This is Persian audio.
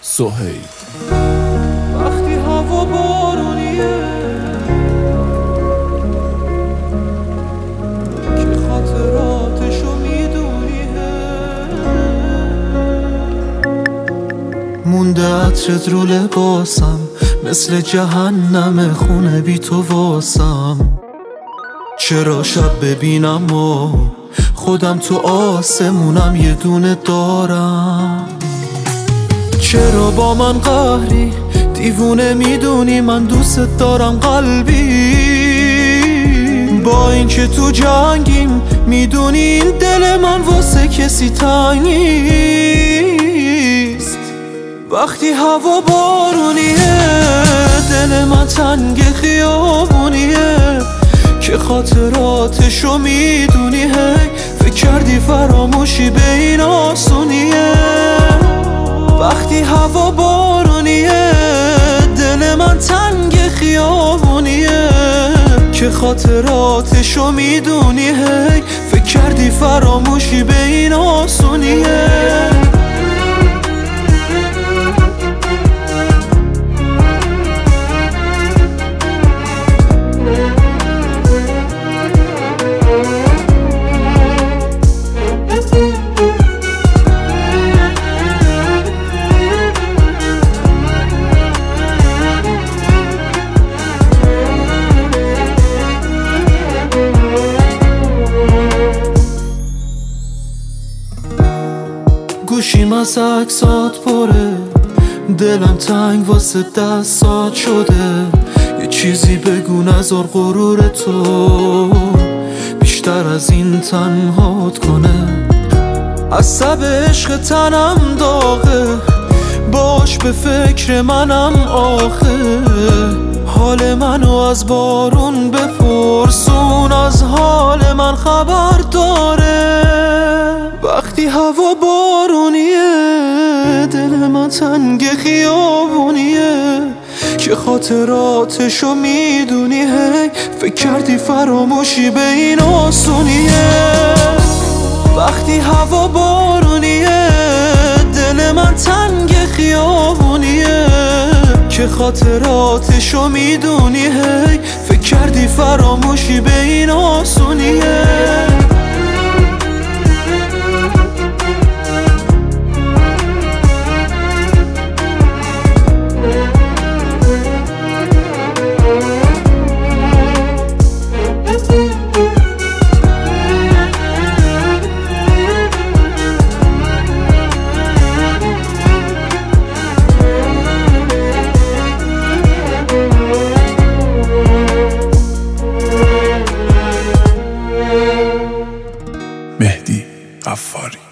سهیل. وقتی هوا بارونیه که خاطراتشو میدونیه، مونده عطرت رو لباسم، مثل جهنم خونه بی تو واسم. چرا شب ببینم و خودم تو آسمونم یه دونه دارم؟ چرا با من قهری دیوونه میدونی من دوست دارم قلبی؟ با این که تو جنگیم میدونی این دل من واسه کسی تنگ نیست. وقتی هوا بارونیه دل من تنگ خیابونیه که خاطراتشو میدونی، هی فکر کردی فراموشی به این آسونیه. وقتی هوا بارونیه دل من تنگ خیابونیه که خاطراتشو میدونی، هی فکر کردی فراموشی به این آسونیه. گوشیم از عکسات پره، دلم تنگ واسه دستات شده. یه چیزی بگو نذار غرور تو بیشتر از این تنهات کنه. عصب عشق تنم داغه، باش به فکر منم آخه. حال منو از بارون بپرسون، از حال من خبر داره. وقتی هوا بارونیه دل من تنگ خیابونیه که خاطراتشو میدونی، هی فکر کردی فراموشی به این آسونیه. وقتی هوا بارونیه دل من تنگ خیابونیه که خاطراتشو میدونی، هی فکر کردی فراموشی به این آسونیه. مهدی غفاری.